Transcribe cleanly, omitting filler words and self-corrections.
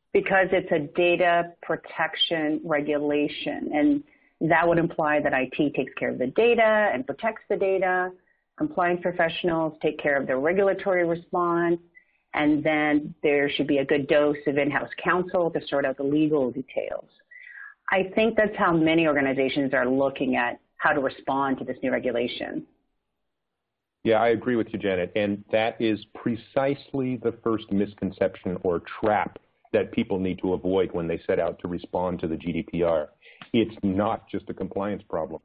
Because it's a data protection regulation, and that would imply that IT takes care of the data and protects the data. Compliance professionals take care of the regulatory response, and then there should be a good dose of in-house counsel to sort out the legal details. I think that's how many organizations are looking at how to respond to this new regulation. Yeah, I agree with you, Janet, and that is precisely the first misconception or trap that people need to avoid when they set out to respond to the GDPR. It's not just a compliance problem.